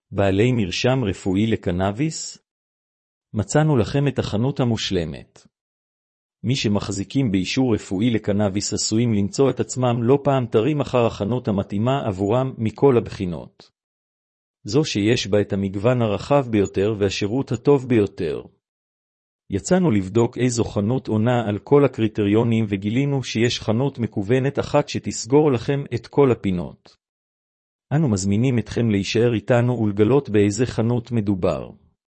בעלי מרשם רפואי לקנאביס? מצאנו לכם את החנות המושלמת. מי שמחזיקים באישור רפואי לקנאביס עשויים למצוא את עצמם לא פעם תרים אחר החנות המתאימה עבורם מכל הבחינות. זו שיש בה את המגוון הרחב ביותר והשירות הטוב ביותר. יצאנו לבדוק איזו חנות עונה על כל הקריטריונים וגילינו שיש חנות מקוונת אחת שתסגור לכם את כל הפינות. אנו מזמינים אתכם להישאר איתנו ולגלות באיזה חנות מדובר.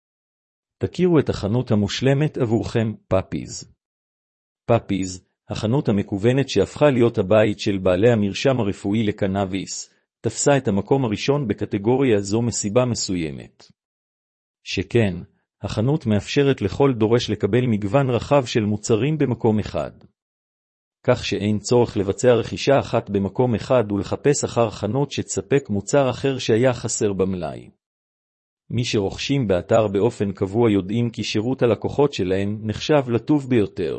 תכירו את החנות המושלמת עבורכם, פאפיז. פאפיז, החנות המקוונת שהפכה להיות הבית של בעלי המרשם הרפואי לקנאביס, תפסה את המקום הראשון בקטגוריה זו מסיבה מסוימת. שכן, החנות מאפשרת לכל דורש לקבל מגוון רחב של מוצרים במקום אחד. כך שאין צורך לבצע רכישה אחת במקום אחד ולחפש אחר חנות שתספק מוצר אחר שהיה חסר במלאי. מי שרוכשים באתר באופן קבוע יודעים כי שירות הלקוחות שלהם נחשב לטוב ביותר.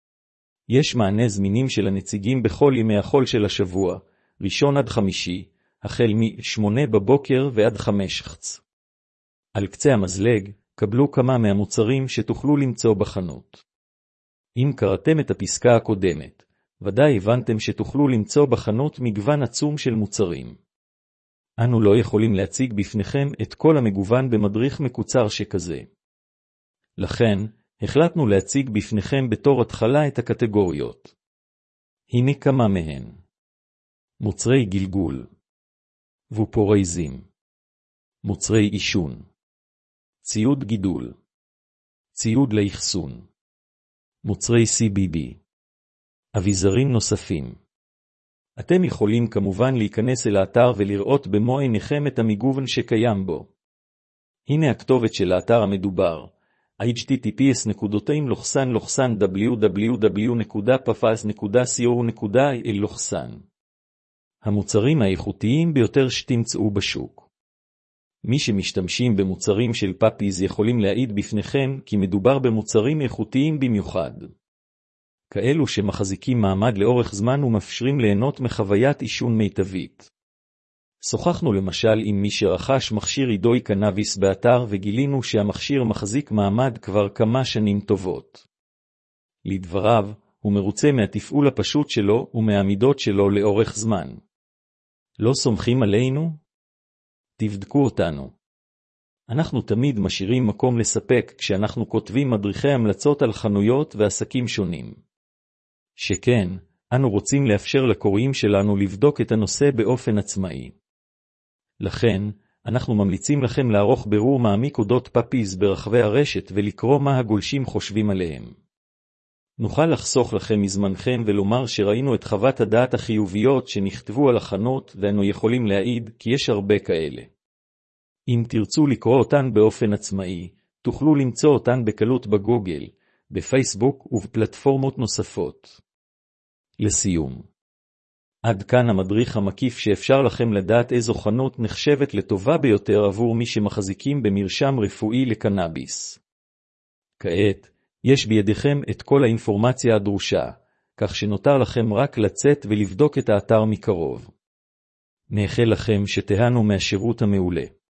יש מענה זמינים של הנציגים בכל ימי החול של השבוע, ראשון עד חמישי, החל מ-8 בבוקר ועד 5. על קצה המזלג, קבלו כמה מהמוצרים שתוכלו למצוא בחנות. אם קראתם את הפסקה הקודמת, ודאי הבנתם שתוכלו למצוא בחנות מגוון עצום של מוצרים. אנו לא יכולים להציג בפניכם את כל המגוון במדריך מקוצר שכזה. לכן, החלטנו להציג בפניכם בתור התחלה את הקטגוריות. הנה כמה מהן. מוצרי גלגול. ופורייזים. מוצרי אישון. ציוד גידול. ציוד לאחסון. מוצרי CBD. אביזרים נוספים. אתם יכולים כמובן להיכנס אל האתר ולראות במו עיניכם את המגוון שקיים בו. הנה הכתובת של האתר המדובר. https://www.papaz.co.il. המוצרים האיכותיים ביותר שתמצאו בשוק. מי שמשתמשים במוצרים של פאפיז יכולים להעיד בפניכם כי מדובר במוצרים איכותיים במיוחד. כאלו שמחזיקים מעמד לאורך זמן ומאפשרים ליהנות מחוויית עישון מיטבית. שוחחנו למשל עם מי שרכש מכשיר אידוי קנאביס באתר וגילינו שהמכשיר מחזיק מעמד כבר כמה שנים טובות. לדבריו, הוא מרוצה מהתפעול הפשוט שלו ומהעמידות שלו לאורך זמן. לא סומכים עלינו? תבדקו אותנו. אנחנו תמיד משאירים מקום לספק כשאנחנו כותבים מדריכי המלצות על חנויות ועסקים שונים. שכן, אנו רוצים לאפשר לקוראים שלנו לבדוק את הנושא באופן עצמאי. לכן, אנחנו ממליצים לכם לערוך בירור מעמיק אודות פאפיז ברחבי הרשת ולקרוא מה הגולשים חושבים עליהם. נוכל לחסוך לכם מזמנכם ולומר שראינו את חוות הדעת החיוביות שנכתבו על החנות ואנו יכולים להעיד כי יש הרבה כאלה. אם תרצו לקרוא אותן באופן עצמאי, תוכלו למצוא אותן בקלות בגוגל, בפייסבוק ובפלטפורמות נוספות. לסיום. עד כאן המדריך המקיף שאפשר לכם לדעת איזו חנות נחשבת לטובה ביותר עבור מי שמחזיקים במרשם רפואי לקנאביס. כעת, יש בידיכם את כל האינפורמציה הדרושה, כך שנותר לכם רק לצאת ולבדוק את האתר מקרוב. מאחל לכם שתהנו מהשירות המעולה.